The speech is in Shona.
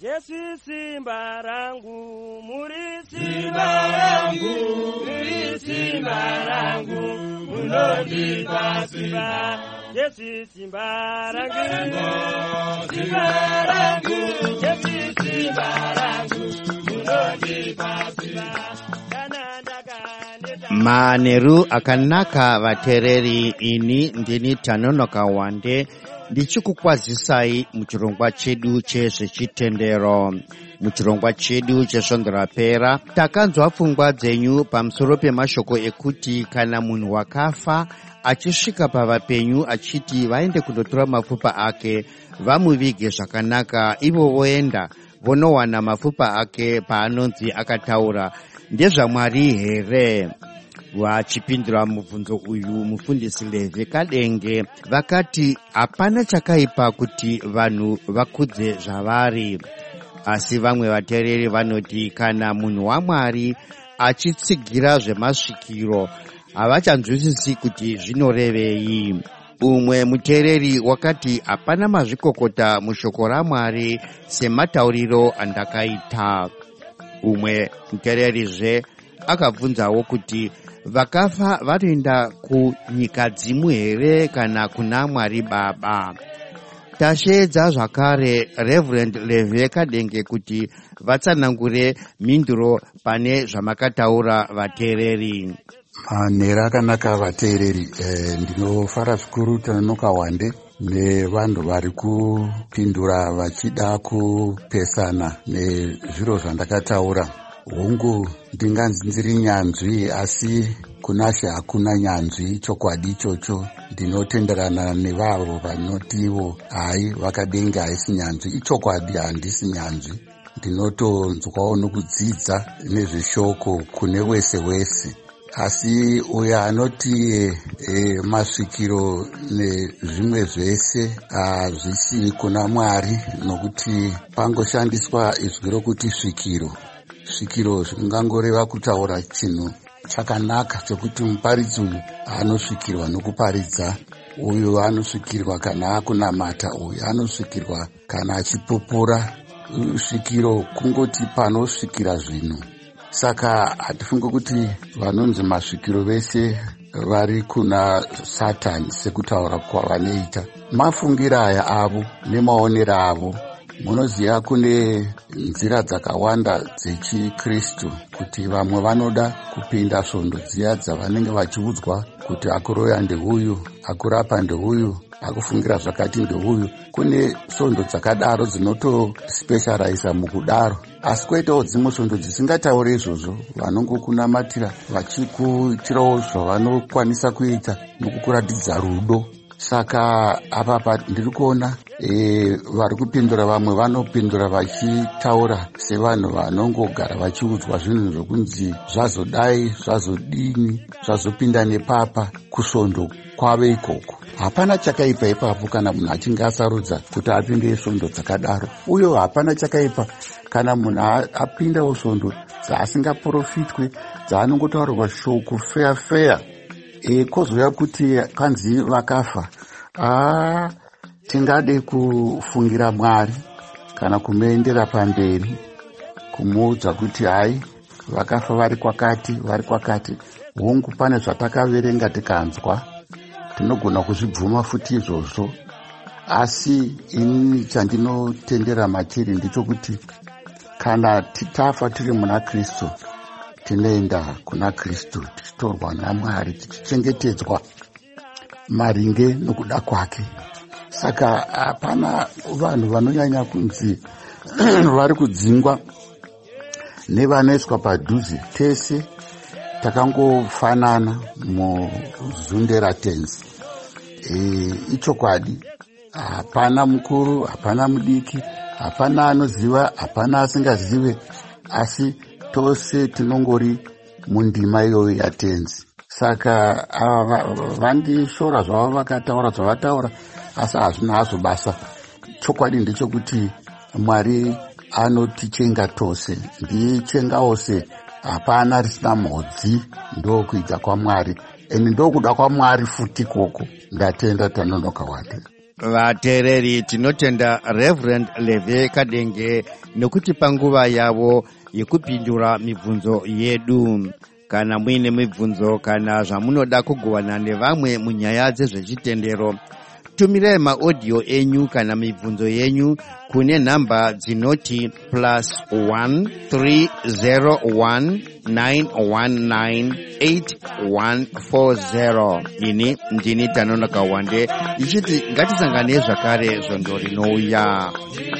Yesu simba rangu, muri simba rangu, muri simba rangu, munondipa simba. Yesu simba rangu, simba rangu, Yesu simba rangu, munondipa simba. Maneru akanaka vatereri, ini ndini Tanonoka Wande ndichikukwazisai muchirongwa chedu chezvechitendero. Muchirongwa chedu chesvonderapera takanzwa pfungwa dzenyu pamusoro pemashoko ekuti kana munhu wakafa achisvika pavapenyu achiti vaende kundotora mapfupa ake vamuvige zvakanaka, ivo voenda vonowana mapfupa ake paanonzi akataura, ndezvaMwari here? Vachipindura mubvunzo uyu mufundisi Levi Kadenge vakati hapana chakaipa kuti vanhu vakudze zvavari, asi vamwe vateereri vanoti kana munhu waMwari achitsigira zvemasvikiro havachanzwisisi kuti zvinorevei. Umwe muteereri wakati hapana mazvikokota mushoko raMwari sematauriro andakaita. Umwe muteererizve akabvunzawo kuti vakafa vanoenda kunyika dzimu here kana kuna Mwari Baba? Tasheedza zvakare Reverend Levi Kadenge kuti vatsanangure mhinduro pane zvamakataura vateereri. Manhero akanaka vateereri, ndinofara zvikuru Tanonoka Wande nevanhu vari kupindura vachida kupesana nezviro zvandakataura. Hongu ndinganzi ndiri nyanzvi, asi kunashe hakuna nyanzvi. Chokwadi ichocho ndinotenderana nevavo vanotiwo hai Vakadenga haisi nyanzvi. Ichokwadi handisi nyanzvi, ndinotonzwawo nokudzidza nezveshoko kune wese wese. Asi uyo anoti masvikiro nezvimwe zvese hazvisi kuna Mwari, nokuti pangoshandiswa izwi rokuti svikiro zvingangoreva kutaura chinhu chakanaka chokuti muparidzi uyu anosvikirwa nokuparidza, uyu anosvikirwa kana akunamata, uyu anosvikirwa kana achipupura. Svikiro kungoti panosvikira zvinhu. Saka hatifunge kuti vanonzi masvikiro vese vari kuna Satani sekutaura kwavanoita. Mafungira aya avo nemaonero avo. Munoziva kune nzira dzakawanda dzechiKristu, kuti vamwe vanoda kupinda svondo dziya dzavanenge vachiudzwa kuti akuroya ndeuyu, akurapa ndeuyu, akufungira zvakati ndeuyu. Kune svondo dzakadaro dzinotospecializa mukudaro, asi kwoitawo dzimwe svondo dzisingataure izvozvo, vanongokunamatira vachikuitirawo zvavanokwanisa kuita nokukuratidza rudo. Saka apa ndiri kuona vari kupindura, vamwe vanopindura vachitaura sevanhu vanongogara vachiudzwa zvinhu zvokunzi zvazodai, zvazodini, zvazopinda nepapa kusvondo kwave ikoko. Hapana chakaipa ipapo kana munhu achinge asarudza kuti apinde svondo dzakadaro. Uye hapana chakaipa kana munhu apindawo svondo dzaasingaprofitwe, dzaanongotaurirwa shoko feya. Kozouya kuti kanzi vakafa, tingade kufungira Mwari kana kumuendera pamberi kumuudza kuti hai vakafa vari kwakati. Hongu pane zvatakaverenga tikanzwa, tinogona kuzvibvuma futi izvozvo, asi ini chandinotendera matiri ndichokuti kana titafa tiri muna Kristu, tinoenda kuna Kristu tichitorwa naMwari, tichichengetedzwa maringe nokuda kwake. Saka hapana vanhu vanonyanya kunzi vari kudzingwa nevanoiswa padhuze. Tese takangofanana muzundera tenzi. Ichokwadi, hapana mukuru, hapana mudiki, hapana anoziva, hapana asingazive, asi tose tinongori mundima iyoyo yatenzi. Saka vandishora zvavo vakataura zvavataura, asi hazvina hazvo basa. Chokwadi ndechekuti Mwari anotichenga tose, ndichenga ose, hapana risina mhodzi. Ndokuita kwaMwari, ende ndokuda kwaMwari futi koko. Ndatenda Tanonoka Wande. vateereri tinotenda Reverend Leve Kadenge nokuti panguva yavo yekupindura mibvunzo yedu. Kana muine mibvunzo kana zvamunoda kugovana nevamwe munyaya dzezvechitendero, tumirai maaudio enyu kana mibvunzo yenyu kune nhamba dzinoti +1 301 919 8140. Ini ndini Tanonoka Wande ndichiti ngatisanganei zvakare zvondo rinouya.